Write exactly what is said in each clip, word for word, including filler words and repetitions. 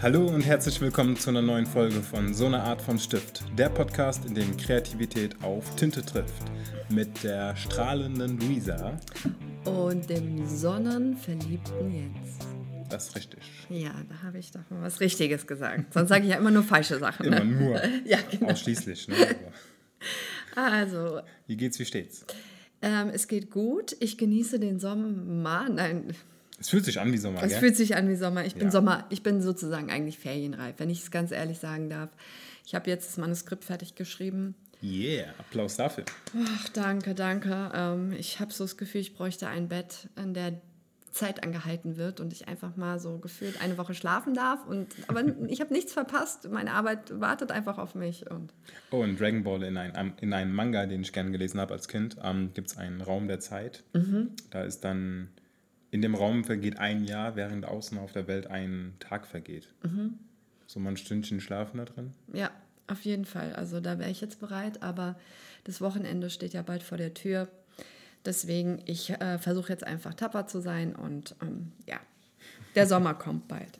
Hallo und herzlich willkommen zu einer neuen Folge von So eine Art von Stift, der Podcast, in dem Kreativität auf Tinte trifft, mit der strahlenden Luisa und dem sonnenverliebten Jens. Das ist richtig. Ja, da habe ich doch mal was Richtiges gesagt. Sonst sage ich ja immer nur falsche Sachen. Immer ne? nur. Ja, genau. Ausschließlich. Ne? Aber Also, wie geht's, wie steht's? ähm, es geht gut. Ich genieße den Sommer. Nein, Es fühlt sich an wie Sommer, es gell? fühlt sich an wie Sommer. Ich bin Ja. Sommer. Ich bin sozusagen eigentlich ferienreif, wenn ich es ganz ehrlich sagen darf. Ich habe jetzt das Manuskript fertig geschrieben. Yeah, Applaus dafür. Ach, danke, danke. Ähm, ich habe so das Gefühl, ich bräuchte ein Bett, in der Zeit angehalten wird und ich einfach mal so gefühlt eine Woche schlafen darf. Und, aber ich habe nichts verpasst. Meine Arbeit wartet einfach auf mich. Und Oh, in Dragon Ball, in, ein, in einem Manga, den ich gerne gelesen habe als Kind, ähm, gibt es einen Raum der Zeit. Mhm. Da ist dann, in dem Raum vergeht ein Jahr, während außen auf der Welt ein Tag vergeht. Mhm. So mal ein Stündchen schlafen da drin. Ja, auf jeden Fall. Also da wäre ich jetzt bereit. Aber das Wochenende steht ja bald vor der Tür. Deswegen, ich äh, versuche jetzt einfach tapfer zu sein und ähm, ja, der Sommer kommt bald.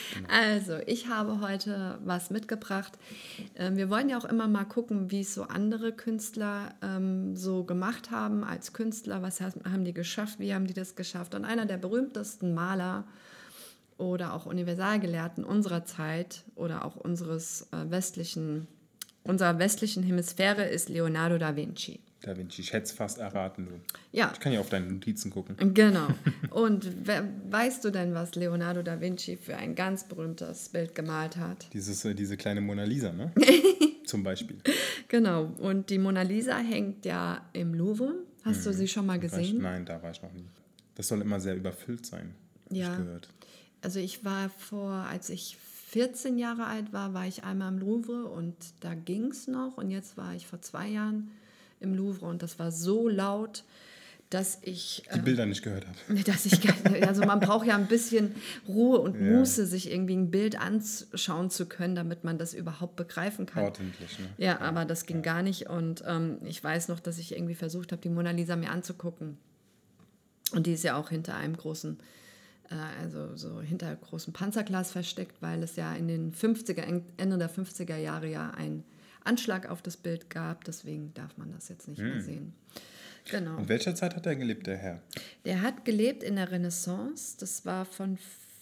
Also, ich habe heute was mitgebracht. Ähm, wir wollen ja auch immer mal gucken, wie es so andere Künstler ähm, so gemacht haben als Künstler. Was haben die geschafft? Wie haben die das geschafft? Und einer der berühmtesten Maler oder auch Universalgelehrten unserer Zeit oder auch unseres äh, westlichen, unserer westlichen Hemisphäre ist Leonardo da Vinci. Da Vinci, ich hätte es fast erraten, du. Ja. Ich kann ja auf deine Notizen gucken. Genau. Und wer, weißt du denn, was Leonardo da Vinci für ein ganz berühmtes Bild gemalt hat? Dieses, äh, diese kleine Mona Lisa, ne? Zum Beispiel. Genau. Und die Mona Lisa hängt ja im Louvre. Hast Mhm. du sie schon mal gesehen? Ich, nein, da war ich noch nie. Das soll immer sehr überfüllt sein, habe Ja. ich gehört. Also ich war vor, als ich vierzehn Jahre alt war, war ich einmal im Louvre und da ging es noch. Und jetzt war ich vor zwei Jahren im Louvre und das war so laut, dass ich... Die äh, Bilder nicht gehört habe. Dass ich, also man braucht ja ein bisschen Ruhe und Ja. Muße, sich irgendwie ein Bild anschauen zu können, damit man das überhaupt begreifen kann. Ordentlich, ne? Ja, aber das ging gar nicht und ähm, ich weiß noch, dass ich irgendwie versucht habe, die Mona Lisa mir anzugucken. Und die ist ja auch hinter einem großen, äh, also so hinter großem Panzerglas versteckt, weil es ja in den fünfziger, Ende der fünfziger Jahre ja ein Anschlag auf das Bild gab, deswegen darf man das jetzt nicht Hm. mehr sehen. Genau. In welcher Zeit hat er gelebt, der Herr? Der hat gelebt in der Renaissance, das war von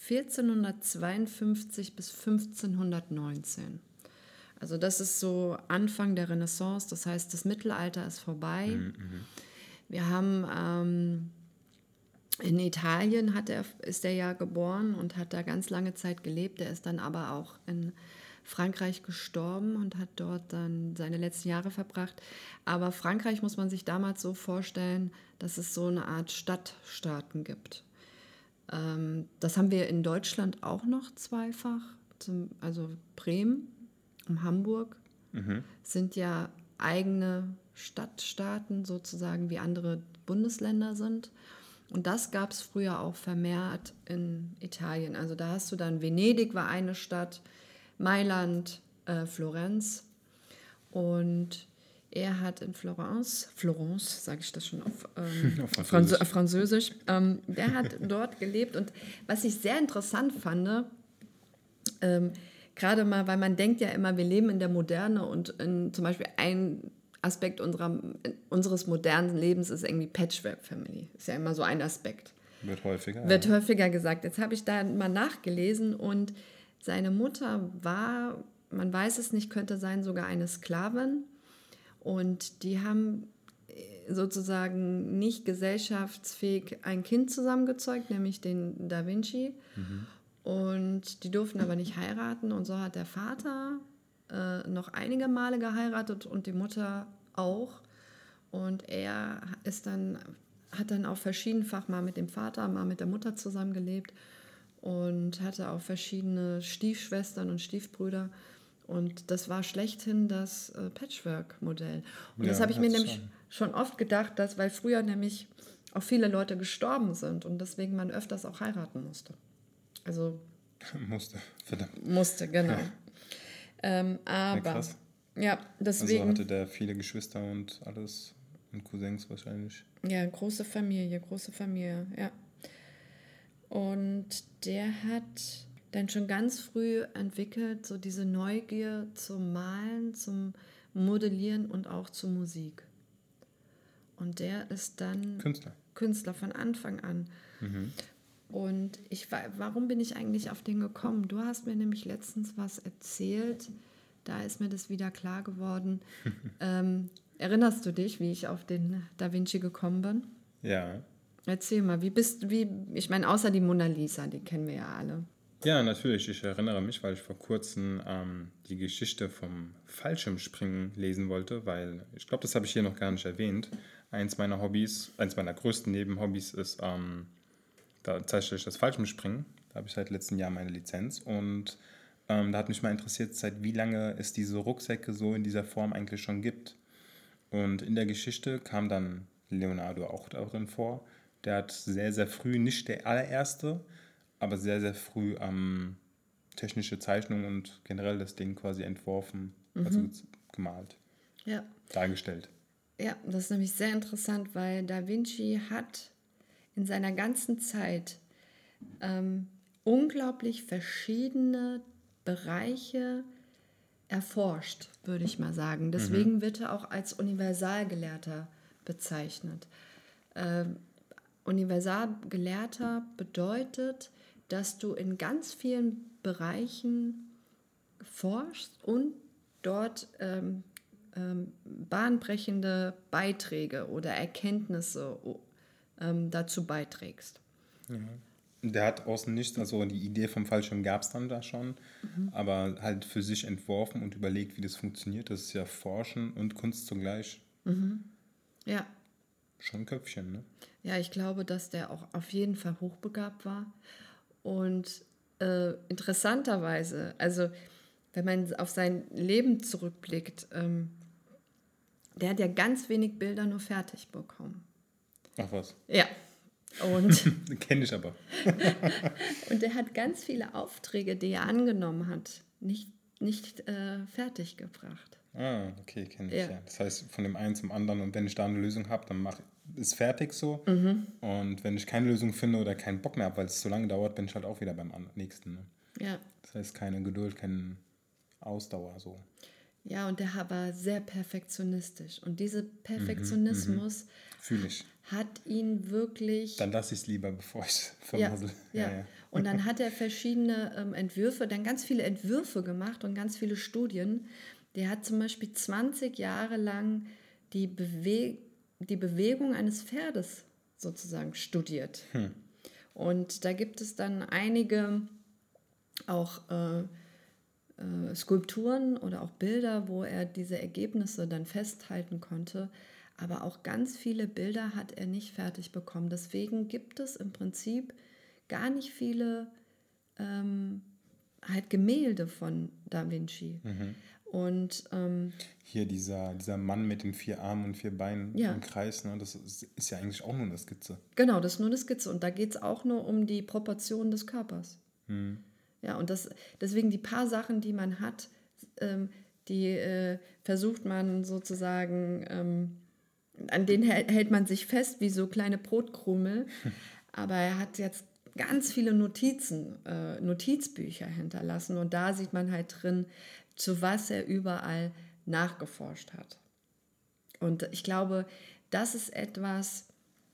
vierzehnhundertzweiundfünfzig bis fünfzehnhundertneunzehn. Also das ist so Anfang der Renaissance, das heißt, das Mittelalter ist vorbei. Mhm. Wir haben ähm, in Italien hat er, ist er ja geboren und hat da ganz lange Zeit gelebt. Er ist dann aber auch in Frankreich gestorben und hat dort dann seine letzten Jahre verbracht. Aber Frankreich muss man sich damals so vorstellen, dass es so eine Art Stadtstaaten gibt. Ähm, das haben wir in Deutschland auch noch zweifach. Zum, also Bremen und Hamburg Mhm. sind ja eigene Stadtstaaten, sozusagen wie andere Bundesländer sind. Und das gab es früher auch vermehrt in Italien. Also da hast du dann, Venedig war eine Stadt, Mailand, äh, Florenz und er hat in Florence, Florence, sage ich das schon auf, ähm, Auf Französisch. Franz- äh, Französisch, ähm, der hat dort gelebt und was ich sehr interessant fand, ähm, gerade mal, weil man denkt ja immer, wir leben in der Moderne und in, zum Beispiel ein Aspekt unserer, unseres modernen Lebens ist irgendwie Patchwork-Family, ist ja immer so ein Aspekt. Wird häufiger. Wird ja. häufiger gesagt. Jetzt habe ich da mal nachgelesen und seine Mutter war, man weiß es nicht, könnte sein sogar eine Sklavin. Und die haben sozusagen nicht gesellschaftsfähig ein Kind zusammengezeugt, nämlich den Da Vinci. Mhm. Und die durften aber nicht heiraten. Und so hat der Vater äh, noch einige Male geheiratet und die Mutter auch. Und er ist dann, hat dann auch verschiedenfach mal mit dem Vater, mal mit der Mutter zusammengelebt. Und hatte auch verschiedene Stiefschwestern und Stiefbrüder. Und das war schlechthin das äh, Patchwork-Modell. Und Ja, das habe ich mir hat's nämlich schon. schon oft gedacht, dass, weil früher nämlich auch viele Leute gestorben sind und deswegen man öfters auch heiraten musste. Also Musste, verdammt. musste, genau. Ja. Ähm, Ja, aber, krass. ja, deswegen, Also hatte der viele Geschwister und alles und Cousins wahrscheinlich. ja, große Familie, große Familie, ja. Und der hat dann schon ganz früh entwickelt, so diese Neugier zum Malen, zum Modellieren und auch zur Musik. Und der ist dann Künstler. Künstler von Anfang an. Mhm. Und ich, warum bin ich eigentlich auf den gekommen? Du hast mir nämlich letztens was erzählt, da ist mir das wieder klar geworden. ähm, erinnerst du dich, wie ich auf den Da Vinci gekommen bin? Ja. Erzähl mal, wie bist wie, ich meine, außer die Mona Lisa, die kennen wir ja alle. Ja, natürlich. Ich erinnere mich, weil ich vor kurzem ähm, die Geschichte vom Fallschirmspringen lesen wollte, weil ich glaube, das habe ich hier noch gar nicht erwähnt. Eins meiner Hobbys, eins meiner größten Nebenhobbys ist ähm, tatsächlich das Fallschirmspringen. Da habe ich seit letztem Jahr meine Lizenz und ähm, da hat mich mal interessiert, seit wie lange es diese Rucksäcke so in dieser Form eigentlich schon gibt. Und in der Geschichte kam dann Leonardo auch darin vor. Der hat sehr, sehr früh, nicht der allererste, aber sehr, sehr früh ähm, technische Zeichnungen und generell das Ding quasi entworfen, mhm. also gemalt, ja. dargestellt. Ja, das ist nämlich sehr interessant, weil Da Vinci hat in seiner ganzen Zeit ähm, unglaublich verschiedene Bereiche erforscht, würde ich mal sagen. Deswegen mhm. wird er auch als Universalgelehrter bezeichnet. Ähm, Universalgelehrter bedeutet, dass du in ganz vielen Bereichen forschst und dort ähm, ähm, bahnbrechende Beiträge oder Erkenntnisse ähm, dazu beiträgst. Ja. Der hat außen nichts, also die Idee vom Fallschirm gab es dann da schon, mhm. aber halt für sich entworfen und überlegt, wie das funktioniert. Das ist ja Forschen und Kunst zugleich. Mhm. Ja. Schon ein Köpfchen, ne? Ja, ich glaube, dass der auch auf jeden Fall hochbegabt war. Und äh, interessanterweise, also wenn man auf sein Leben zurückblickt, ähm, der hat ja ganz wenig Bilder nur fertig bekommen. Ach was? Ja. Und kenne ich aber. und er hat ganz viele Aufträge, die er angenommen hat, nicht, nicht äh, fertig gebracht. Ah, okay, kenne ich, ja. ja. Das heißt, von dem einen zum anderen und wenn ich da eine Lösung habe, dann mach, ist fertig so. Mhm. Und wenn ich keine Lösung finde oder keinen Bock mehr habe, weil es so lange dauert, bin ich halt auch wieder beim nächsten. Ne? Ja. Das heißt, keine Geduld, keine Ausdauer so. Ja, und der war sehr perfektionistisch. Und dieser Perfektionismus mhm, fühle ich. Hat ihn wirklich... Dann lasse ich es lieber, bevor ich es vermassel. Ja, ja. ja, ja. Und dann hat er verschiedene ähm, Entwürfe, dann ganz viele Entwürfe gemacht und ganz viele Studien. Der hat zum Beispiel zwanzig Jahre lang die, Bewe- die Bewegung eines Pferdes sozusagen studiert. Hm. Und da gibt es dann einige auch äh, äh, Skulpturen oder auch Bilder, wo er diese Ergebnisse dann festhalten konnte. Aber auch ganz viele Bilder hat er nicht fertig bekommen. Deswegen gibt es im Prinzip gar nicht viele ähm, halt Gemälde von Da Vinci. Mhm. Und ähm, hier dieser, dieser Mann mit den vier Armen und vier Beinen ja. im Kreis, ne, das ist, ist ja eigentlich auch nur eine Skizze. Genau, das ist nur eine Skizze. Und da geht es auch nur um die Proportionen des Körpers. Mhm. Ja, und das, deswegen die paar Sachen, die man hat, ähm, die äh, versucht man sozusagen... Ähm, an denen hält man sich fest wie so kleine Brotkrummel, aber er hat jetzt ganz viele Notizen, äh, Notizbücher hinterlassen und da sieht man halt drin, zu was er überall nachgeforscht hat. Und ich glaube, das ist etwas,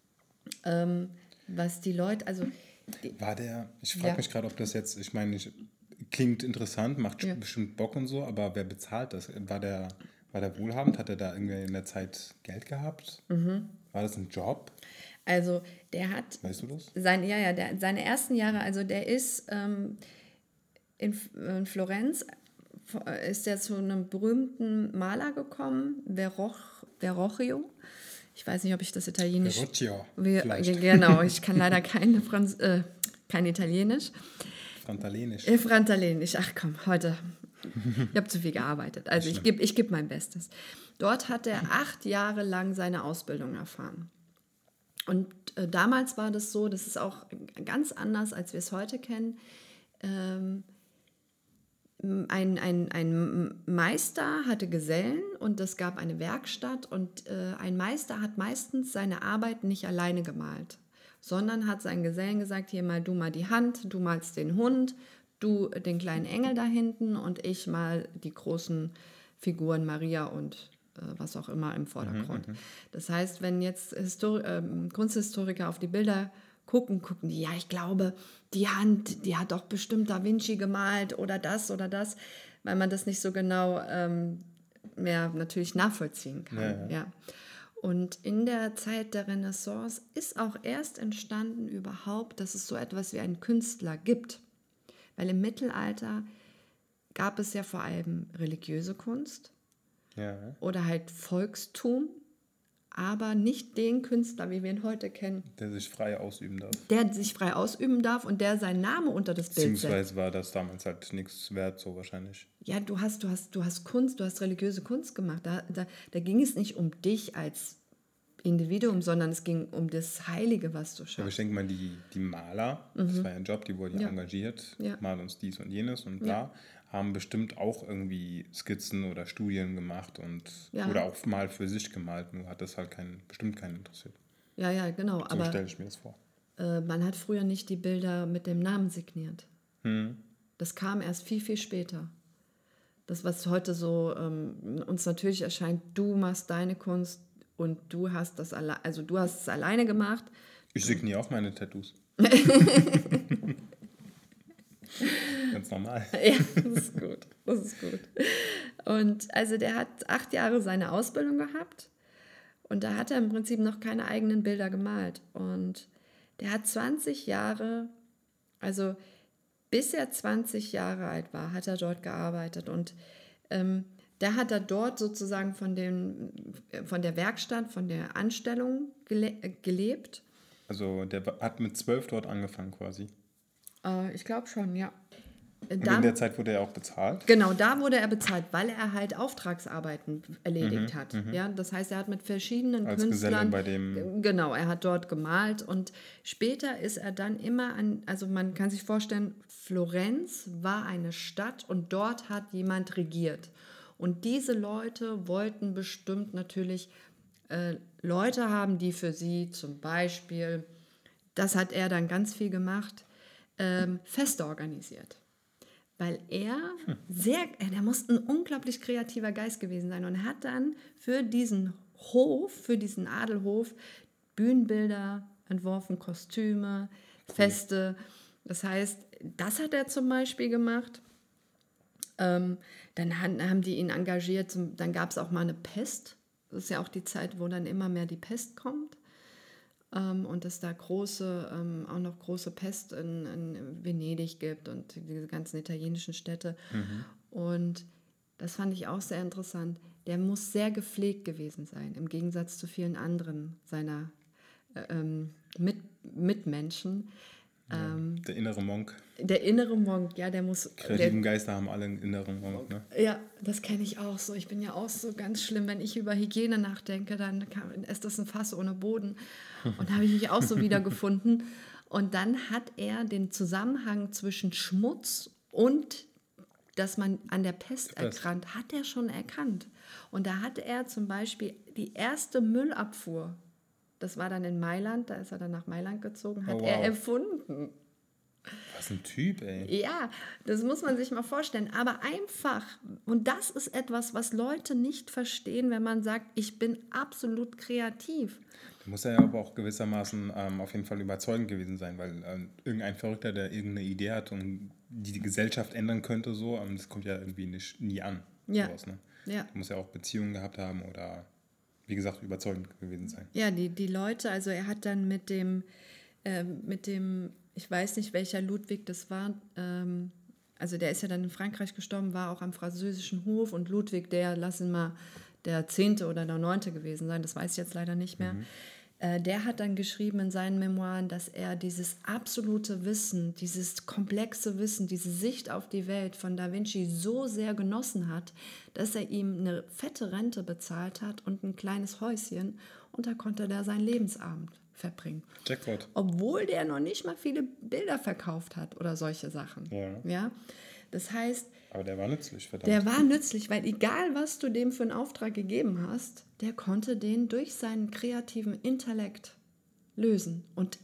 ähm, was die Leute, also... Die, war der, ich frage ja. mich gerade, ob das jetzt, ich meine, ich, klingt interessant, macht ja. bestimmt Bock und so, aber wer bezahlt das? War der... War der wohlhabend? Hat er da irgendwie in der Zeit Geld gehabt? Mhm. War das ein Job? Also der hat... Weißt du das? Sein, ja, ja, der, seine ersten Jahre, also der ist ähm, in, in Florenz, ist er zu einem berühmten Maler gekommen, Verroch, Verrocchio. Ich weiß nicht, ob ich das Italienisch... Verrocchio, wie, Genau, ich kann leider kein, Franz, äh, kein Italienisch. Frantalenisch. Äh, Frantalenisch, ach komm, heute... Ich habe zu viel gearbeitet. Also ich gebe ich geb mein Bestes. Dort hat er acht Jahre lang seine Ausbildung erfahren. Und äh, damals war das so, das ist auch ganz anders, als wir es heute kennen. Ähm, ein, ein, ein Meister hatte Gesellen und es gab eine Werkstatt. Und äh, ein Meister hat meistens seine Arbeit nicht alleine gemalt, sondern hat seinen Gesellen gesagt, hier mal du mal die Hand, du malst den Hund, du den kleinen Engel da hinten und ich mal die großen Figuren Maria und äh, was auch immer im Vordergrund. Mhm, das heißt, wenn jetzt Histori- äh, Kunsthistoriker auf die Bilder gucken, gucken die, ja, ich glaube, die Hand, die hat doch bestimmt Da Vinci gemalt oder das oder das, weil man das nicht so genau ähm, mehr natürlich nachvollziehen kann. Ja, ja. Ja. Und in der Zeit der Renaissance ist auch erst entstanden überhaupt, dass es so etwas wie einen Künstler gibt. Weil im Mittelalter gab es ja vor allem religiöse Kunst ja. oder halt Volkstum, aber nicht den Künstler, wie wir ihn heute kennen. Der sich frei ausüben darf. Der sich frei ausüben darf und der seinen Namen unter das Bild setzt. Beziehungsweise war das damals halt nichts wert, so wahrscheinlich. Ja, du hast, du hast, du hast Kunst, du hast religiöse Kunst gemacht. Da, da, da ging es nicht um dich als Individuum, sondern es ging um das Heilige, was du schaffst. Aber ich denke mal, die, die Maler, mhm. das war ja ein Job, die wurden ja engagiert, ja. mal uns dies und jenes und bla, ja. haben bestimmt auch irgendwie Skizzen oder Studien gemacht und ja. oder auch mal für sich gemalt, nur hat das halt keinen, bestimmt keinen interessiert. Ja, ja, genau. So aber stelle ich mir das vor. Äh, man hat früher nicht die Bilder mit dem Namen signiert. Hm. Das kam erst viel, viel später. Das, was heute so ähm, uns natürlich erscheint, du machst deine Kunst und du hast das alle- also du hast es alleine gemacht. Ich signiere auch meine Tattoos. Ganz normal. Ja, das ist gut. Das ist gut. Und also der hat acht Jahre seine Ausbildung gehabt und da hat er im Prinzip noch keine eigenen Bilder gemalt. Und der hat zwanzig Jahre, also bis er zwanzig Jahre alt war, hat er dort gearbeitet. Und ähm, da hat er dort sozusagen von, den, von der Werkstatt, von der Anstellung gele- gelebt. Also der hat mit zwölf dort angefangen quasi. Äh, ich glaube schon, ja. Und dann, in der Zeit wurde er auch bezahlt? Genau, da wurde er bezahlt, weil er halt Auftragsarbeiten erledigt mhm, hat. Mhm. Ja, das heißt, er hat mit verschiedenen Als Künstlern... Bei dem genau, er hat dort gemalt und später ist er dann immer an... Also man kann sich vorstellen, Florenz war eine Stadt und dort hat jemand regiert. Und diese Leute wollten bestimmt natürlich äh, Leute haben, die für sie zum Beispiel, das hat er dann ganz viel gemacht, ähm, Feste organisiert. Weil er sehr, er muss ein unglaublich kreativer Geist gewesen sein und hat dann für diesen Hof, für diesen Adelhof Bühnenbilder entworfen, Kostüme, Feste. Das heißt, das hat er zum Beispiel gemacht. Ähm, dann haben die ihn engagiert, zum, dann gab es auch mal eine Pest. Das ist ja auch die Zeit, wo dann immer mehr die Pest kommt. Ähm, und es da große, ähm, auch noch große Pest in, in Venedig gibt und diese ganzen italienischen Städte. Mhm. Und das fand ich auch sehr interessant. Der muss sehr gepflegt gewesen sein, im Gegensatz zu vielen anderen seiner äh, ähm, Mit, Mitmenschen. Ja, ähm, der innere Monk. Der innere Monk, ja, der muss... Kreativen Geister haben alle einen inneren Monk, ne? Ja, das kenne ich auch so. Ich bin ja auch so ganz schlimm, wenn ich über Hygiene nachdenke, dann kann, ist das ein Fass ohne Boden. Und da habe ich mich auch so wiedergefunden. Und dann hat er den Zusammenhang zwischen Schmutz und dass man an der Pest erkrankt, hat er schon erkannt. Und da hat er zum Beispiel die erste Müllabfuhr, das war dann in Mailand, da ist er dann nach Mailand gezogen, hat oh, wow. er erfunden. Was ein Typ, ey. Ja, das muss man sich mal vorstellen. Aber einfach, und das ist etwas, was Leute nicht verstehen, wenn man sagt, ich bin absolut kreativ. Da muss er ja aber auch gewissermaßen ähm, auf jeden Fall überzeugend gewesen sein, weil ähm, irgendein Verrückter, der irgendeine Idee hat und die, die Gesellschaft ändern könnte, so, ähm, das kommt ja irgendwie nicht, nie an. Ja. Sowas, ne? Ja. Da muss ja auch Beziehungen gehabt haben oder, wie gesagt, überzeugend gewesen sein. Ja, die, die Leute, also er hat dann mit dem, äh, mit dem ich weiß nicht, welcher Ludwig das war. Ähm, also der ist ja dann in Frankreich gestorben, war auch am französischen Hof. Und Ludwig, der, lass ihn mal der Zehnte oder der Neunte gewesen sein, das weiß ich jetzt leider nicht mehr. Mhm. Äh, der hat dann geschrieben in seinen Memoiren, dass er dieses absolute Wissen, dieses komplexe Wissen, diese Sicht auf die Welt von Da Vinci so sehr genossen hat, dass er ihm eine fette Rente bezahlt hat und ein kleines Häuschen. Und da konnte er seinen Lebensabend verbringen. Jackpot. Obwohl der noch nicht mal viele Bilder verkauft hat oder solche Sachen. Ja. Ja? Das heißt... Aber der war nützlich, verdammt. Der war nützlich, weil egal, was du dem für einen Auftrag gegeben hast, der konnte den durch seinen kreativen Intellekt lösen. Und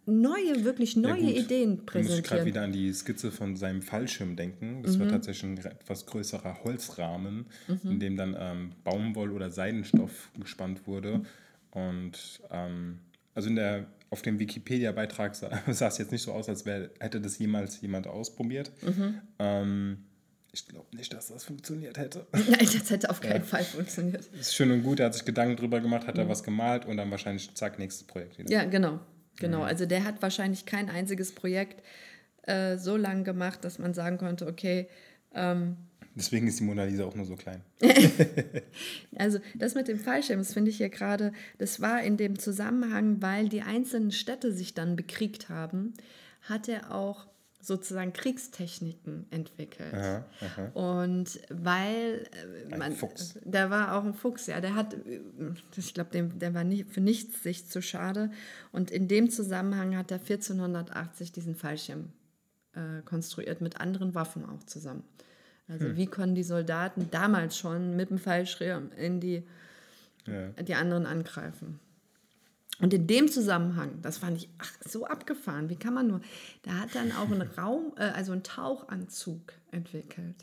neue, wirklich neue ja, Ideen präsentieren. Da muss ich gerade wieder an die Skizze von seinem Fallschirm denken. Das mhm. war tatsächlich ein etwas größerer Holzrahmen, mhm. in dem dann ähm, Baumwoll- oder Seidenstoff gespannt wurde. Und ähm, also in der, auf dem Wikipedia-Beitrag sah, sah es jetzt nicht so aus, als wär, hätte das jemals jemand ausprobiert. Mhm. Ähm, ich glaube nicht, dass das funktioniert hätte. Nein, das hätte auf keinen ja. Fall funktioniert. Das ist schön und gut, er hat sich Gedanken drüber gemacht, hat mhm. er was gemalt und dann wahrscheinlich, zack, nächstes Projekt wieder. Ja, genau. Genau, mhm. also der hat wahrscheinlich kein einziges Projekt äh, so lang gemacht, dass man sagen konnte, okay. Ähm, Deswegen ist die Mona Lisa auch nur so klein. Also das mit dem Fallschirm, das finde ich hier gerade, das war in dem Zusammenhang, weil die einzelnen Städte sich dann bekriegt haben, hat er auch sozusagen Kriegstechniken entwickelt. Aha, aha. Und weil äh, man, Fuchs. Der war auch ein Fuchs, ja, der hat, ich glaube, der war nie, für nichts sich zu schade. Und in dem Zusammenhang hat er vierzehnhundertachtzig diesen Fallschirm äh, konstruiert, mit anderen Waffen auch zusammen. Also hm. wie konnten die Soldaten damals schon mit dem Fallschirm in die, ja. die anderen angreifen? Und in dem Zusammenhang, das fand ich ach, so abgefahren, wie kann man nur, da hat dann auch einen Raum, äh, also einen Tauchanzug entwickelt.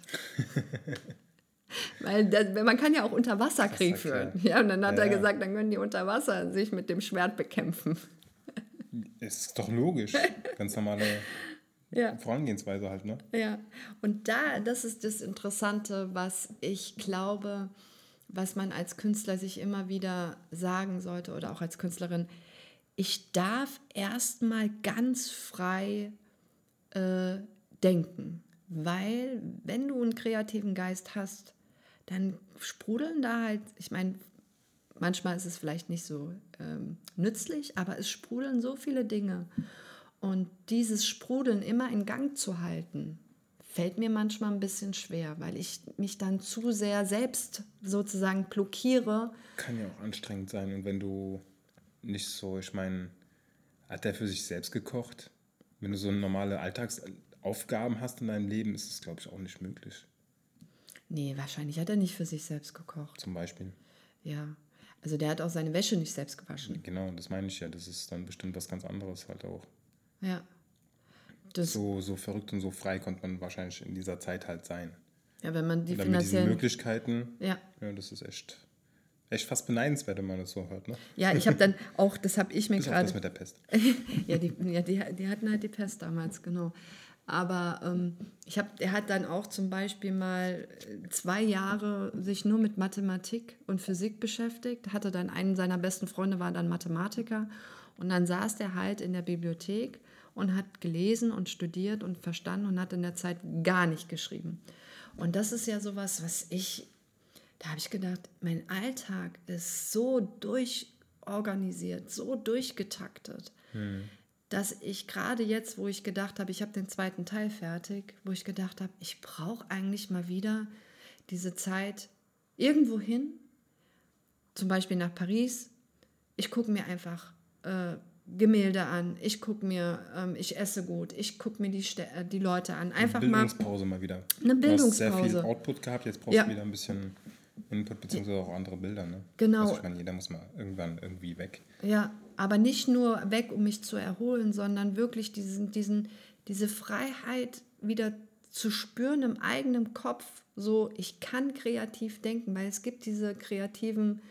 Weil das, man kann ja auch Unterwasserkrieg führen. Ja, und dann hat ja, er gesagt, dann können die unter Wasser sich mit dem Schwert bekämpfen. Ist doch logisch, ganz normale ja. Vorangehensweise halt, ne? Ja, und da, das ist das Interessante, was ich glaube, was man als Künstler sich immer wieder sagen sollte oder auch als Künstlerin, ich darf erstmal ganz frei äh, denken, weil wenn du einen kreativen Geist hast, dann sprudeln da halt, ich meine, manchmal ist es vielleicht nicht so ähm, nützlich, aber es sprudeln so viele Dinge und dieses Sprudeln immer in Gang zu halten, fällt mir manchmal ein bisschen schwer, weil ich mich dann zu sehr selbst sozusagen blockiere. Kann ja auch anstrengend sein. Und wenn du nicht so, ich meine, hat der für sich selbst gekocht? Wenn du so normale Alltagsaufgaben hast in deinem Leben, ist das, glaube ich, auch nicht möglich. Nee, wahrscheinlich hat er nicht für sich selbst gekocht. Zum Beispiel. Ja, also der hat auch seine Wäsche nicht selbst gewaschen. Genau, das meine ich ja. Das ist dann bestimmt was ganz anderes halt auch. Ja. Das so, so verrückt und so frei konnte man wahrscheinlich in dieser Zeit halt sein. Ja, wenn man die finanziellen... mit diesen Möglichkeiten, ja. ja, das ist echt, echt fast beneidenswert, wenn man das so hört, ne? Ja, ich habe dann auch, das habe ich mir gerade... Das mit der Pest. ja, die, ja die, die hatten halt die Pest damals, genau. Aber ähm, ich hab, er hat dann auch zum Beispiel mal zwei Jahre sich nur mit Mathematik und Physik beschäftigt. Hatte dann einen seiner besten Freunde, war dann Mathematiker. Und dann saß der halt in der Bibliothek und hat gelesen und studiert und verstanden und hat in der Zeit gar nicht geschrieben. Und das ist ja sowas, was ich, da habe ich gedacht, mein Alltag ist so durchorganisiert, so durchgetaktet, hm. dass ich gerade jetzt, wo ich gedacht habe, ich habe den zweiten Teil fertig, wo ich gedacht habe, ich brauche eigentlich mal wieder diese Zeit irgendwo hin, zum Beispiel nach Paris. Ich gucke mir einfach äh, Gemälde an, ich gucke mir, ähm, ich esse gut, ich gucke mir die, St- äh, die Leute an. Einfach eine Bildungspause mal, mal wieder. Eine Bildungspause. Du hast sehr viel Output gehabt, jetzt brauchst ja. du wieder ein bisschen Input, beziehungsweise auch andere Bilder. Ne? Genau. Also ich meine, jeder muss mal irgendwann irgendwie weg. Ja, aber nicht nur weg, um mich zu erholen, sondern wirklich diesen, diesen, diese Freiheit wieder zu spüren im eigenen Kopf, so ich kann kreativ denken, weil es gibt diese kreativen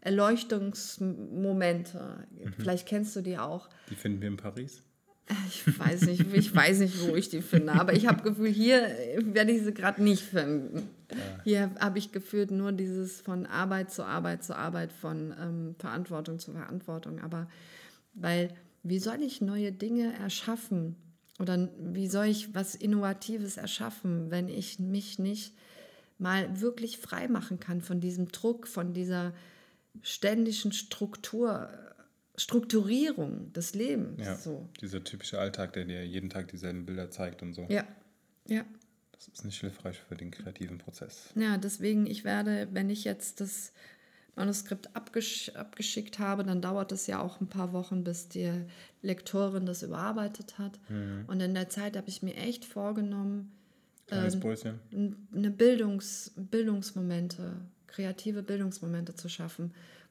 Erleuchtungsmomente. Mhm. Vielleicht kennst du die auch. Die finden wir in Paris? Ich weiß nicht, ich weiß nicht, wo ich die finde, aber ich habe Gefühl, hier werde ich sie gerade nicht finden. Ja. Hier habe ich gefühlt nur dieses von Arbeit zu Arbeit zu Arbeit, von ähm, Verantwortung zu Verantwortung. Aber weil, wie soll ich neue Dinge erschaffen oder wie soll ich was Innovatives erschaffen, wenn ich mich nicht mal wirklich frei machen kann von diesem Druck, von dieser ständigen Struktur, Strukturierung des Lebens. Ja, so. Dieser typische Alltag, der dir jeden Tag dieselben Bilder zeigt und so. Ja, ja. Das ist nicht hilfreich für den kreativen Prozess. Ja, deswegen, ich werde, wenn ich jetzt das Manuskript abgesch- abgeschickt habe, dann dauert es ja auch ein paar Wochen, bis die Lektorin das überarbeitet hat. Mhm. Und in der Zeit habe ich mir echt vorgenommen, Kleines Päuschen. eine Bildungs, Bildungsmomente, kreative Bildungsmomente zu schaffen,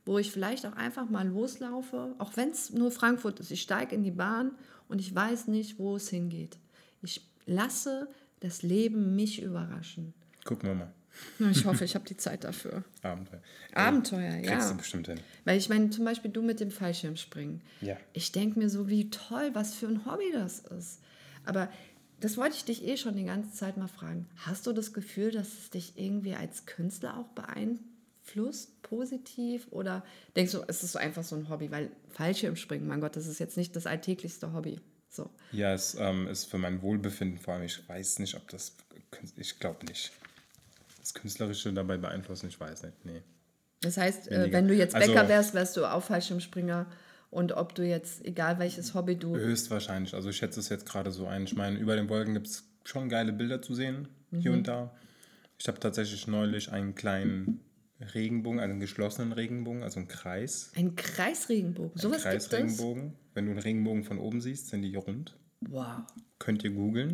wo ich vielleicht auch einfach mal loslaufe, auch wenn es nur Frankfurt ist. Ich steige in die Bahn und ich weiß nicht, wo es hingeht. Ich lasse das Leben mich überraschen. Gucken wir mal. Ich hoffe, ich habe die Zeit dafür. Abenteuer. Abenteuer, Kriegst ja. Kriegst du bestimmt hin. Weil ich meine, zum Beispiel du mit dem Fallschirmspringen. Ja. Ich denke mir so, wie toll, was für ein Hobby das ist. Aber das wollte ich dich eh schon die ganze Zeit mal fragen. Hast du das Gefühl, dass es dich irgendwie als Künstler auch beeinflusst, positiv? Oder denkst du, es ist so einfach so ein Hobby? Weil Fallschirmspringen, mein Gott, das ist jetzt nicht das alltäglichste Hobby. So. Ja, es ähm, ist für mein Wohlbefinden vor allem. Ich weiß nicht, ob das, ich glaube nicht. Das Künstlerische dabei beeinflussen, ich weiß nicht, nee. Das heißt, äh, Weniger. wenn du jetzt Bäcker Also- wärst, wärst du auch Fallschirmspringer. Und ob du jetzt, egal welches Hobby du... Höchstwahrscheinlich. Also ich schätze es jetzt gerade so ein. Ich meine, über den Wolken gibt es schon geile Bilder zu sehen, hier und da. Ich habe tatsächlich neulich einen kleinen Regenbogen, einen geschlossenen Regenbogen, also einen Kreis. Ein Kreisregenbogen, sowas gibt es? Kreisregenbogen. Wenn du einen Regenbogen von oben siehst, sind die rund. Wow. Könnt ihr googeln.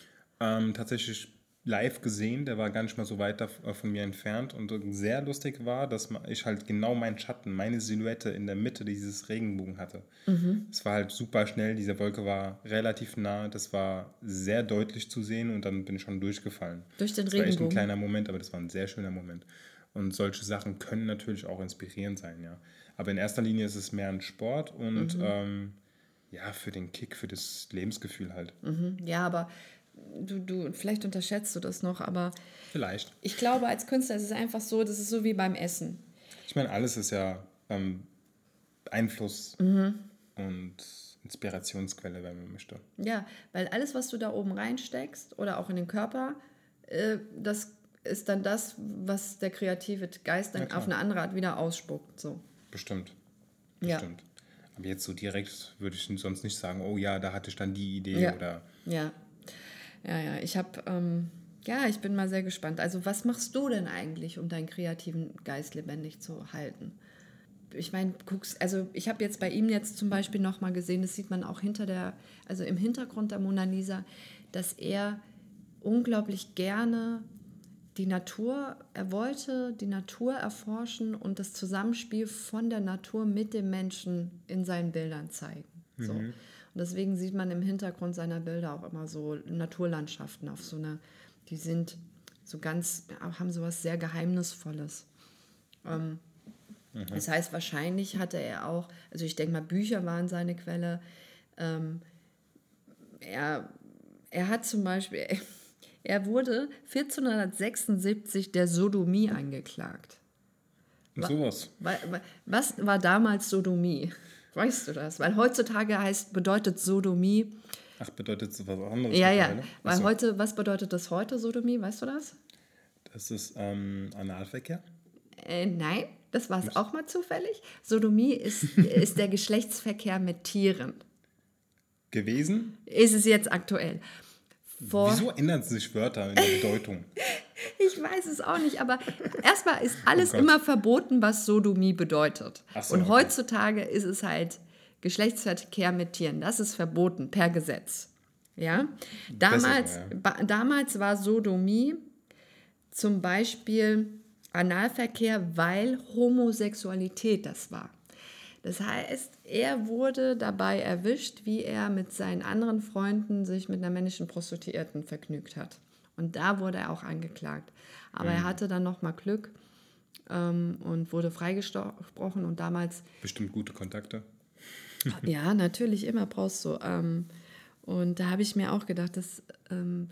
Ähm, tatsächlich live gesehen, der war gar nicht mal so weit da, äh, von mir entfernt und sehr lustig war, dass ma- ich halt genau meinen Schatten, meine Silhouette in der Mitte dieses Regenbogen hatte. Es war halt super schnell, diese Wolke war relativ nah, das war sehr deutlich zu sehen und dann bin ich schon durchgefallen. Durch den Das war echt ein Regenbogen. kleiner Moment, aber das war ein sehr schöner Moment. Und solche Sachen können natürlich auch inspirierend sein, ja. Aber in erster Linie ist es mehr ein Sport und ähm, ja, für den Kick, für das Lebensgefühl halt. Ja, aber du, du, vielleicht unterschätzt du das noch, aber Vielleicht. ich glaube, als Künstler ist es einfach so, das ist so wie beim Essen. Ich meine, alles ist ja ähm, Einfluss und Inspirationsquelle, wenn man möchte. Ja, weil alles, was du da oben reinsteckst oder auch in den Körper, äh, das ist dann das, was der kreative Geist dann Ja, klar. auf eine andere Art wieder ausspuckt. So. Bestimmt. Ja. Bestimmt. Aber jetzt so direkt würde ich sonst nicht sagen, oh ja, da hatte ich dann die Idee Ja. oder. Ja, ja, ja. Ich habe, ähm, ja, ich bin mal sehr gespannt. Also was machst du denn eigentlich, um deinen kreativen Geist lebendig zu halten? Ich meine, guckst, also ich habe jetzt bei ihm jetzt zum Beispiel nochmal gesehen, das sieht man auch hinter der, also im Hintergrund der Mona Lisa, dass er unglaublich gerne die Natur, er wollte die Natur erforschen und das Zusammenspiel von der Natur mit dem Menschen in seinen Bildern zeigen. So. Und deswegen sieht man im Hintergrund seiner Bilder auch immer so Naturlandschaften auf so eine, die sind so ganz, haben sowas sehr Geheimnisvolles. Ähm, Das heißt, wahrscheinlich hatte er auch, also ich denke mal, Bücher waren seine Quelle. Ähm, er, er hat zum Beispiel, er wurde vierzehnhundertsechsundsiebzig der Sodomie angeklagt. Und sowas. Wa- wa- Was war damals Sodomie? Weißt du das? Weil heutzutage heißt, bedeutet Sodomie, Ach, bedeutet das was anderes? ja, ja, mittlerweile? weil Achso, heute, was bedeutet das heute, Sodomie? Weißt du das? das ist ähm, Analverkehr. Äh, nein, das war es auch mal zufällig. Sodomie ist, ist der Geschlechtsverkehr mit Tieren. Gewesen? Ist es jetzt aktuell? Vor, Wieso ändern sich Wörter in der Bedeutung? Ich weiß es auch nicht, aber erstmal ist alles Oh Gott. immer verboten, was Sodomie bedeutet. Ach so, Und okay. heutzutage ist es halt Geschlechtsverkehr mit Tieren. Das ist verboten per Gesetz. Ja? Damals, so, ja. ba, damals war Sodomie zum Beispiel Analverkehr, weil Homosexualität das war. Das heißt, er wurde dabei erwischt, wie er mit seinen anderen Freunden sich mit einer männlichen Prostituierten vergnügt hat. Und da wurde er auch angeklagt. Aber er hatte dann nochmal Glück ähm, und wurde freigesprochen. Und damals, Bestimmt gute Kontakte. ja, natürlich, immer brauchst du. Ähm, und da habe ich mir auch gedacht, dass, ähm,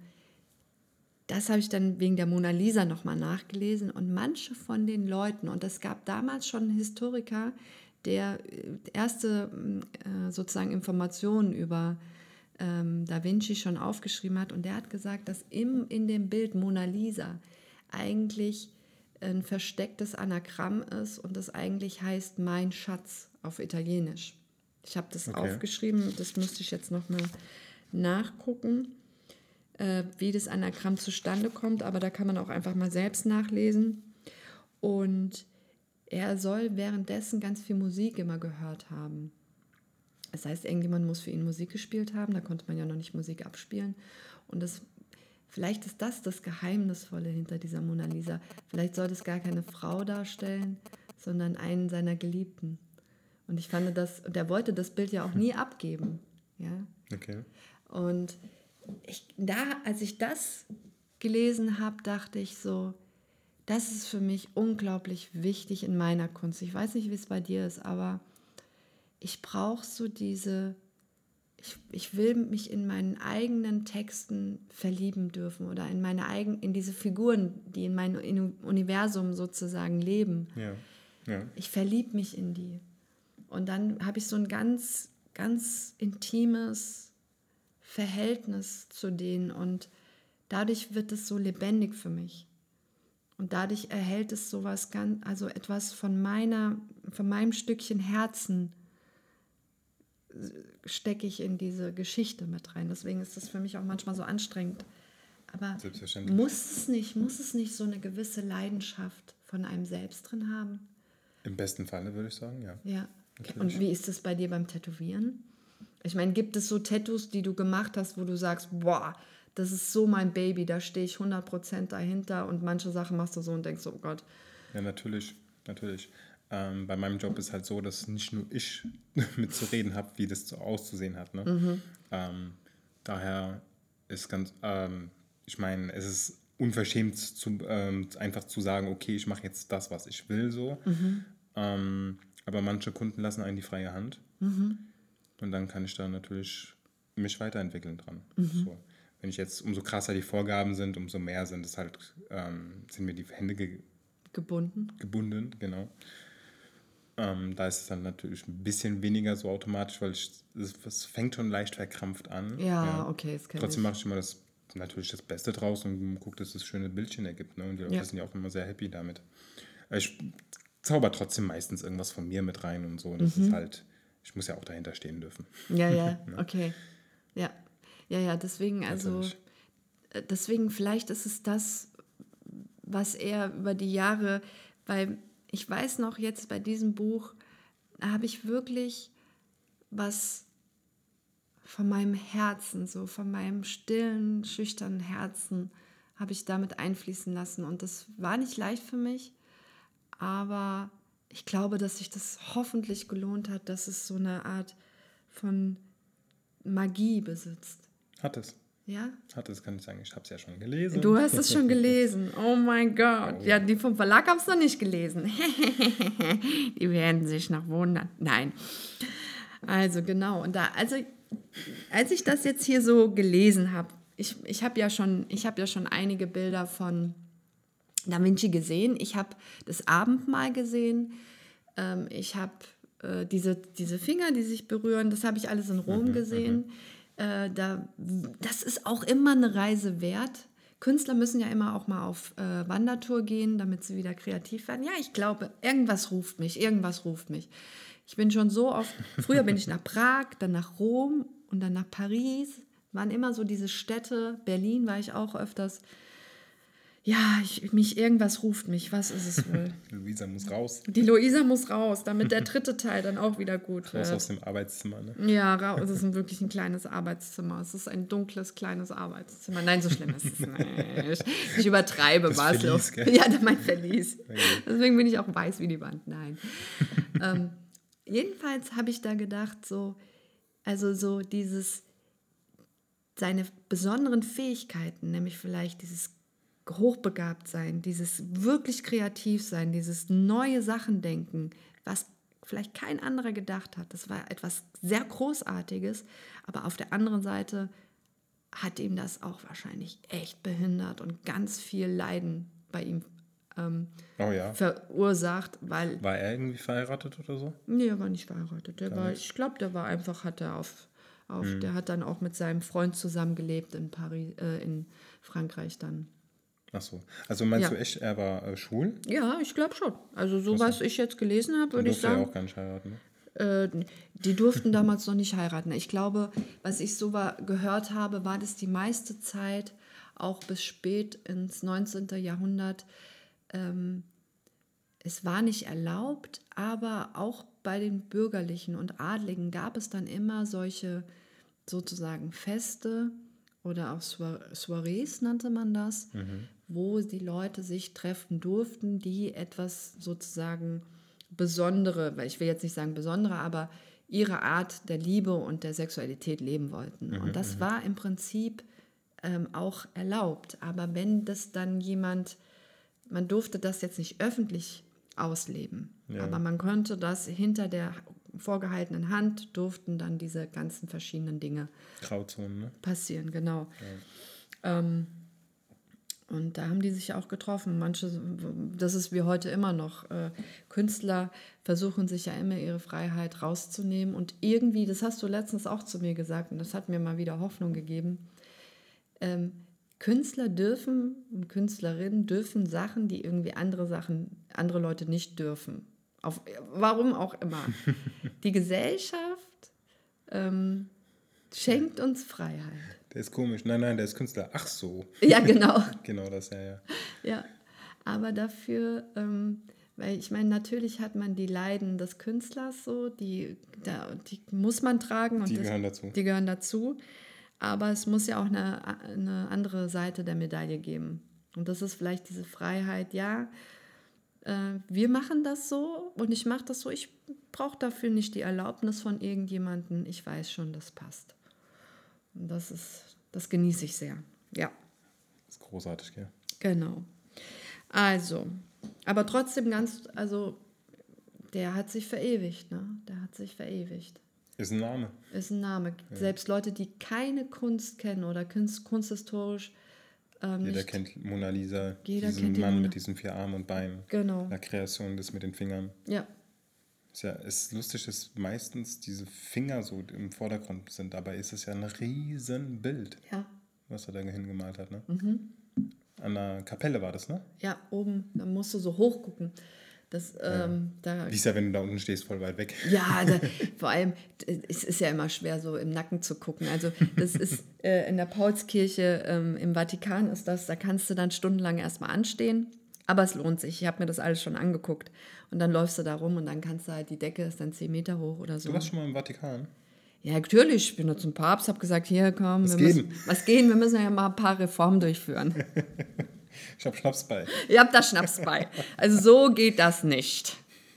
das habe ich dann wegen der Mona Lisa nochmal nachgelesen. Und manche von den Leuten, und es gab damals schon einen Historiker, der erste äh, sozusagen Informationen über ähm, Da Vinci schon aufgeschrieben hat. Und der hat gesagt, dass im, in dem Bild Mona Lisa eigentlich ein verstecktes Anagramm ist und das eigentlich heißt mein Schatz auf Italienisch. Ich habe das Okay. aufgeschrieben, das müsste ich jetzt nochmal nachgucken, äh, wie das Anagramm zustande kommt, aber da kann man auch einfach mal selbst nachlesen. Und er soll währenddessen ganz viel Musik immer gehört haben. Das heißt, irgendjemand muss für ihn Musik gespielt haben, da konnte man ja noch nicht Musik abspielen. Und das, vielleicht ist das das Geheimnisvolle hinter dieser Mona Lisa. Vielleicht soll das gar keine Frau darstellen, sondern einen seiner Geliebten. Und ich fand das, der wollte das Bild ja auch nie abgeben. Ja? Okay. Und ich, da, als ich das gelesen habe, dachte ich so, das ist für mich unglaublich wichtig in meiner Kunst. Ich weiß nicht, wie es bei dir ist, aber ich brauche so diese, ich, ich will mich in meinen eigenen Texten verlieben dürfen oder in meine eigen, in diese Figuren, die in meinem Universum sozusagen leben. Ja. Ja. Ich verliebe mich in die. Und dann habe ich so ein ganz, ganz intimes Verhältnis zu denen und dadurch wird es so lebendig für mich. Und dadurch erhält es sowas ganz, also etwas von meiner, von meinem Stückchen Herzen stecke ich in diese Geschichte mit rein. Deswegen ist das für mich auch manchmal so anstrengend. Aber muss es nicht, muss es nicht so eine gewisse Leidenschaft von einem selbst drin haben? Im besten Falle würde ich sagen, ja. Ja. Natürlich. Und wie ist es bei dir beim Tätowieren? Ich meine, gibt es so Tattoos, die du gemacht hast, wo du sagst, boah, das ist so mein Baby, da stehe ich hundert Prozent dahinter und manche Sachen machst du so und denkst, oh Gott. Ja, natürlich, natürlich. Ähm, bei meinem Job ist halt so, dass nicht nur ich mitzureden habe, wie das so auszusehen hat. Ne? Mhm. Ähm, daher ist ganz, ähm, ich meine, es ist unverschämt, zu, ähm, einfach zu sagen, okay, ich mache jetzt das, was ich will, so. Mhm. Ähm, aber manche Kunden lassen einen die freie Hand. Mhm. Und dann kann ich da natürlich mich weiterentwickeln dran. Mhm. So. Wenn ich jetzt, umso krasser die Vorgaben sind, umso mehr sind es halt, ähm, sind mir die Hände ge- gebunden. Gebunden, genau. Ähm, da ist es dann natürlich ein bisschen weniger so automatisch, weil ich, es, es fängt schon leicht verkrampft an. Ja, ja. Okay, das kenne ich. Trotzdem mache ich immer das, natürlich das Beste draus und gucke, dass es das schöne Bildchen ergibt. Ne? Und die Leute ja. sind ja auch immer sehr happy damit. Ich zauber trotzdem meistens irgendwas von mir mit rein und so. Und das mhm. ist halt, ich muss ja auch dahinter stehen dürfen. Ja, ja, ne? Okay. Ja. Ja, ja, deswegen, also, deswegen vielleicht ist es das, was er über die Jahre, weil ich weiß noch jetzt bei diesem Buch, habe ich wirklich was von meinem Herzen, so von meinem stillen, schüchternen Herzen, habe ich damit einfließen lassen. Und das war nicht leicht für mich, aber ich glaube, dass sich das hoffentlich gelohnt hat, dass es so eine Art von Magie besitzt. Hat es. Ja? Hat es, kann ich sagen. Ich habe es ja schon gelesen. Du hast es schon gelesen. Oh mein Gott. Oh. Ja, die vom Verlag haben es noch nicht gelesen. Die werden sich noch wundern. Nein. Also genau. Und da, also als ich das jetzt hier so gelesen habe, ich, ich habe ja schon, ich habe ja schon einige Bilder von Da Vinci gesehen. Ich habe das Abendmahl gesehen. Ähm, ich habe äh, diese, diese Finger, die sich berühren, das habe ich alles in Rom mhm, gesehen. Äh, da, das ist auch immer eine Reise wert. Künstler müssen ja immer auch mal auf äh, Wandertour gehen, damit sie wieder kreativ werden. Ja, ich glaube, irgendwas ruft mich, irgendwas ruft mich. Ich bin schon so oft, früher bin ich nach Prag, dann nach Rom und dann nach Paris. Waren immer so diese Städte, Berlin war ich auch öfters. Ja, ich, mich, irgendwas ruft mich. Was ist es wohl? Luisa muss raus. Die Luisa muss raus, damit der dritte Teil dann auch wieder gut wird. Raus aus dem Arbeitszimmer, ne? Ja, raus. Es ist ein wirklich ein kleines Arbeitszimmer. Es ist ein dunkles, kleines Arbeitszimmer. Nein, so schlimm ist es nicht. Ich übertreibe, das Baslo. Verlies, gell? Ja, mein Verlies. Okay. Deswegen bin ich auch weiß wie die Wand. Nein. ähm, jedenfalls habe ich da gedacht, so, also so dieses, seine besonderen Fähigkeiten, nämlich vielleicht dieses hochbegabt sein, dieses wirklich kreativ sein, dieses neue Sachen denken, was vielleicht kein anderer gedacht hat. Das war etwas sehr Großartiges, aber auf der anderen Seite hat ihm das auch wahrscheinlich echt behindert und ganz viel Leiden bei ihm ähm, oh ja. verursacht, weil... War er irgendwie verheiratet oder so? Nee, er war nicht verheiratet. Der war, ich glaube, der war einfach, hat er auf, auf hm. der hat dann auch mit seinem Freund zusammengelebt in Paris, äh, in Frankreich dann. Ach so. Also meinst ja. du echt, er war äh, schwul? Ja, ich glaube schon. Also so, was ich jetzt gelesen habe, würde ich sagen. Die durften ja auch gar nicht heiraten, ne? Äh, die durften damals noch nicht heiraten. Ich glaube, was ich so war, gehört habe, war das die meiste Zeit, auch bis spät ins neunzehnten Jahrhundert, ähm, es war nicht erlaubt, aber auch bei den Bürgerlichen und Adligen gab es dann immer solche sozusagen Feste, oder auch Soirees nannte man das, mhm. wo die Leute sich treffen durften, die etwas sozusagen besondere, weil ich will jetzt nicht sagen besondere, aber ihre Art der Liebe und der Sexualität leben wollten. Mhm, und das m- war im Prinzip ähm, auch erlaubt. Aber wenn das dann jemand, man durfte das jetzt nicht öffentlich ausleben, ja. aber man konnte das hinter der vorgehaltenen Hand, durften dann diese ganzen verschiedenen Dinge Grauzonen, ne? passieren, genau. Ja. Ähm, Und da haben die sich auch getroffen. Manche, das ist wie heute immer noch, äh, Künstler versuchen sich ja immer ihre Freiheit rauszunehmen. Und irgendwie, das hast du letztens auch zu mir gesagt, und das hat mir mal wieder Hoffnung gegeben, ähm, Künstler dürfen und Künstlerinnen dürfen Sachen, die irgendwie andere Sachen, andere Leute nicht dürfen. Auf, warum auch immer. Die Gesellschaft ähm, schenkt uns Freiheit. Der ist komisch. Nein, nein, der ist Künstler. Ach so. Ja, genau. Genau das, ja, ja. Ja, aber dafür, ähm, weil ich meine, natürlich hat man die Leiden des Künstlers so, die, da, die muss man tragen. Und die das, gehören dazu. Die gehören dazu. Aber es muss ja auch eine, eine andere Seite der Medaille geben. Und das ist vielleicht diese Freiheit, ja, äh, wir machen das so und ich mache das so. Ich brauche dafür nicht die Erlaubnis von irgendjemandem. Ich weiß schon, das passt. Und das ist, das genieße ich sehr, ja. Das ist großartig, ja. Genau. Also, aber trotzdem ganz, also der hat sich verewigt, ne? Der hat sich verewigt. Ist ein Name. Ist ein Name. Ja. Selbst Leute, die keine Kunst kennen oder kunst, kunsthistorisch ähm, Jeder nicht, kennt Mona Lisa, jeder diesen kennt die Mann Mona. mit diesen vier Armen und Beinen. Genau. La Kreation, das mit den Fingern. Ja. Ist ja, ist lustig, dass meistens diese Finger so im Vordergrund sind. Dabei ist es ja ein riesen Bild, Ja. was er da hingemalt hat, ne? Mhm. An der Kapelle war das, ne? Ja, oben, da musst du so hoch gucken. Das, ähm, ja. da, Siehst ja, wenn du da unten stehst, voll weit weg. Ja, da, vor allem, es ist ja immer schwer, so im Nacken zu gucken. Also das ist äh, in der Paulskirche ähm, im Vatikan ist das, da kannst du dann stundenlang erstmal anstehen. Aber es lohnt sich. Ich habe mir das alles schon angeguckt. Und dann läufst du da rum und dann kannst du halt, die Decke ist dann zehn Meter hoch oder so. Du warst schon mal im Vatikan? Ja, natürlich. Ich bin nur zum Papst, habe gesagt, hier, komm, was wir gehen? müssen, was gehen, wir müssen ja mal ein paar Reformen durchführen. Ich habe Schnaps bei. Ihr habt da Schnaps bei. Also so geht das nicht.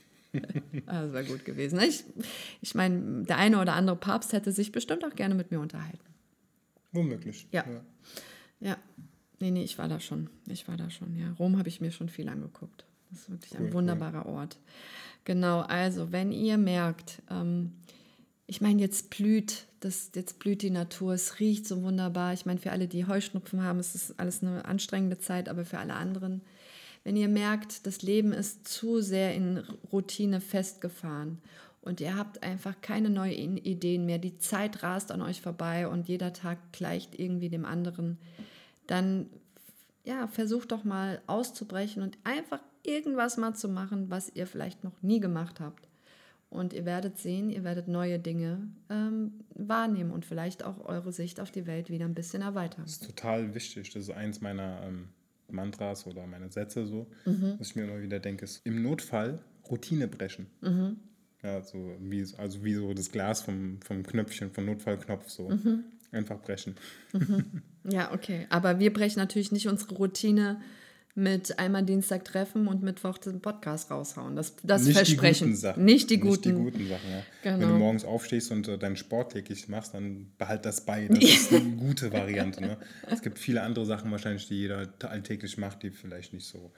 Das wäre gut gewesen. Ich, ich meine, der eine oder andere Papst hätte sich bestimmt auch gerne mit mir unterhalten. Womöglich. Ja. Ja. ja. Nee, nee, ich war da schon. Ich war da schon, ja. Rom habe ich mir schon viel angeguckt. Das ist wirklich cool, ein wunderbarer cool. Ort. Genau, also wenn ihr merkt, ähm, ich meine, jetzt blüht, das, jetzt blüht die Natur, es riecht so wunderbar. Ich meine, für alle, die Heuschnupfen haben, ist das alles eine anstrengende Zeit, aber für alle anderen, wenn ihr merkt, das Leben ist zu sehr in Routine festgefahren und ihr habt einfach keine neuen Ideen mehr, die Zeit rast an euch vorbei und jeder Tag gleicht irgendwie dem anderen, dann ja, versucht doch mal auszubrechen und einfach irgendwas mal zu machen, was ihr vielleicht noch nie gemacht habt. Und ihr werdet sehen, ihr werdet neue Dinge ähm, wahrnehmen und vielleicht auch eure Sicht auf die Welt wieder ein bisschen erweitern. Das ist total wichtig. Das ist eins meiner ähm, Mantras oder meine Sätze so, mhm. was ich mir immer wieder denke, ist im Notfall Routine brechen. Mhm. Ja, so wie, also wie so das Glas vom, vom Knöpfchen, vom Notfallknopf so. Mhm. Einfach brechen. Mhm. Ja, okay. Aber wir brechen natürlich nicht unsere Routine mit einmal Dienstag treffen und Mittwoch den Podcast raushauen. Das, das nicht Versprechen. Die guten Sachen. Nicht die nicht guten, die guten Sachen. Ja. Genau. Wenn du morgens aufstehst und äh, deinen Sport täglich machst, dann behalt das bei. Das ist eine gute Variante. Ne? Es gibt viele andere Sachen wahrscheinlich, die jeder alltäglich macht, die vielleicht nicht so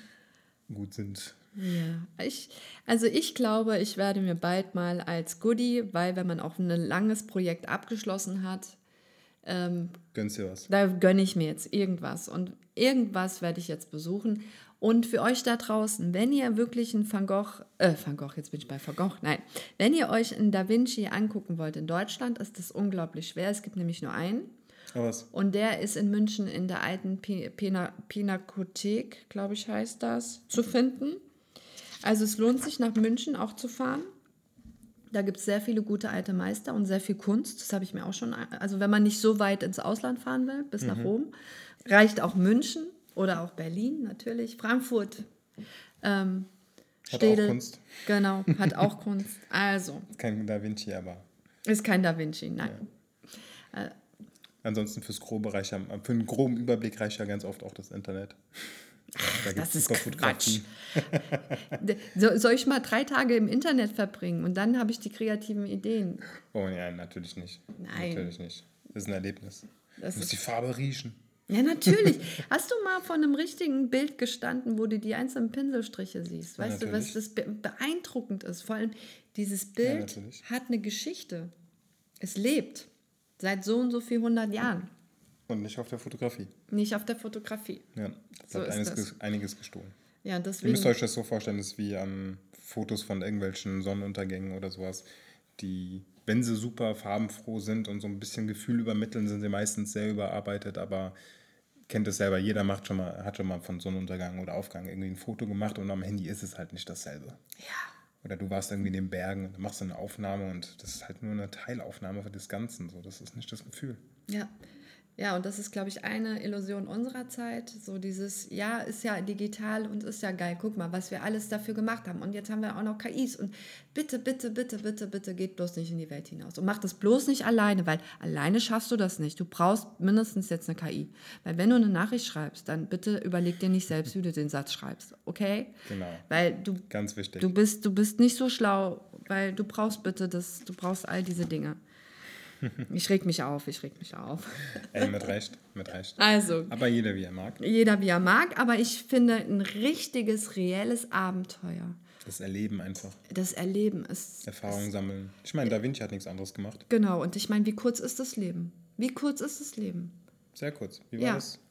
gut sind. Ja, ich, also ich glaube, ich werde mir bald mal als Goodie, weil wenn man auch ein langes Projekt abgeschlossen hat, ähm, gönnst dir was? Da gönne ich mir jetzt irgendwas und irgendwas werde ich jetzt besuchen. Und für euch da draußen, wenn ihr wirklich einen Van Gogh, äh, Van Gogh, jetzt bin ich bei Van Gogh, nein, wenn ihr euch einen Da Vinci angucken wollt in Deutschland, ist das unglaublich schwer. Es gibt nämlich nur einen. Oh, was? Und der ist in München in der alten Pina- Pinakothek, glaube ich, heißt das, zu finden. Also es lohnt sich, nach München auch zu fahren. Da gibt es sehr viele gute alte Meister und sehr viel Kunst. Das habe ich mir auch schon, also wenn man nicht so weit ins Ausland fahren will, bis mhm. nach Rom, reicht auch München oder auch Berlin natürlich, Frankfurt. Ähm, hat Städel, auch Kunst. Genau, hat auch Kunst. Also. Ist kein Da Vinci, aber. Ist kein Da Vinci, nein. Ja. Äh, Ansonsten fürs grobe reicht ja, für einen groben Überblick reicht ja ganz oft auch das Internet. Da Das gibt's ist super Quatsch. Fotografien. So, soll ich mal drei Tage im Internet verbringen und dann habe ich die kreativen Ideen? Oh nein, natürlich nicht. Nein. Natürlich nicht. Das ist ein Erlebnis. Das Du musst ist- die Farbe riechen. Ja, natürlich. Hast du mal vor einem richtigen Bild gestanden, wo du die einzelnen Pinselstriche siehst? Ja, Weißt du, was natürlich. das be- beeindruckend ist? Vor allem, dieses Bild natürlich. hat eine Geschichte. Es lebt seit so und so viel hundert Jahren. Und nicht auf der Fotografie. Nicht auf der Fotografie. Ja, So da hat ist einiges, das. ges- einiges gestohlen. Ja, Ihr deswegen. müsst euch das so vorstellen, das ist wie an Fotos von irgendwelchen Sonnenuntergängen oder sowas, die, wenn sie super farbenfroh sind und so ein bisschen Gefühl übermitteln, sind sie meistens sehr überarbeitet, aber kennt es selber, jeder macht schon mal, hat schon mal von Sonnenuntergang oder Aufgang irgendwie ein Foto gemacht und am Handy ist es halt nicht dasselbe. Ja. Oder du warst irgendwie in den Bergen und machst eine Aufnahme und das ist halt nur eine Teilaufnahme des Ganzen. So, das ist nicht das Gefühl. Ja. Ja, und das ist, glaube ich, eine Illusion unserer Zeit. So dieses, ja, ist ja digital und ist ja geil. Guck mal, was wir alles dafür gemacht haben. Und jetzt haben wir auch noch K Is. Und bitte, bitte, bitte, bitte, bitte, geht bloß nicht in die Welt hinaus. Und mach das bloß nicht alleine, weil alleine schaffst du das nicht. Du brauchst mindestens jetzt eine K I. Weil wenn du eine Nachricht schreibst, dann bitte überleg dir nicht selbst, wie du den Satz schreibst. Okay? Genau. Weil du, Ganz wichtig. du, bist, du bist nicht so schlau, weil du brauchst bitte das, du brauchst all diese Dinge. Ich reg mich auf, ich reg mich auf. Ey, mit Recht, mit Recht. Also, Aber jeder wie er mag. jeder wie er mag, aber ich finde ein richtiges, reelles Abenteuer. Das Erleben einfach. Das Erleben ist. Erfahrungen sammeln. Ich meine, Da Vinci hat nichts anderes gemacht. Genau, und ich meine, wie kurz ist das Leben? Wie kurz ist das Leben? Sehr kurz. Wie war Ja. das?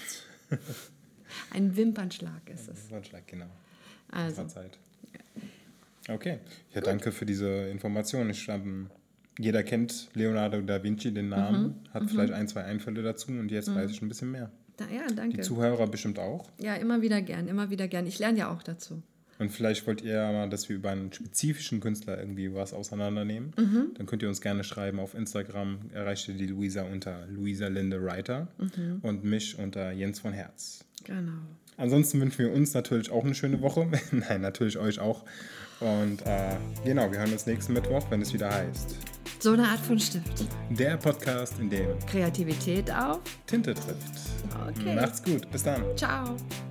Ein Wimpernschlag ist es. Vorschlag, genau. Also, War Zeit. Okay. Ja, danke für diese Information. Ich, ähm, jeder kennt Leonardo da Vinci, den Namen, Mhm. hat vielleicht ein, zwei Einfälle dazu und jetzt weiß ich ein bisschen mehr. da, ja, Die danke. Zuhörer bestimmt auch. Ja, immer wieder gern, immer wieder gern. Ich lerne ja auch dazu. Und vielleicht wollt ihr ja mal, dass wir über einen spezifischen Künstler irgendwie was auseinandernehmen. Mhm. Dann könnt ihr uns gerne schreiben. Auf Instagram erreicht ihr die Luisa unter Luisa Linde Reiter Mhm. und mich unter Jens von Herz. Genau. Ansonsten wünschen wir uns natürlich auch eine schöne Woche. Nein, natürlich euch auch. Und äh, genau, wir hören uns nächsten Mittwoch, wenn es wieder heißt. So eine Art von Stift. Der Podcast, in dem Kreativität auf. Tinte trifft. Okay. Macht's gut. Bis dann. Ciao.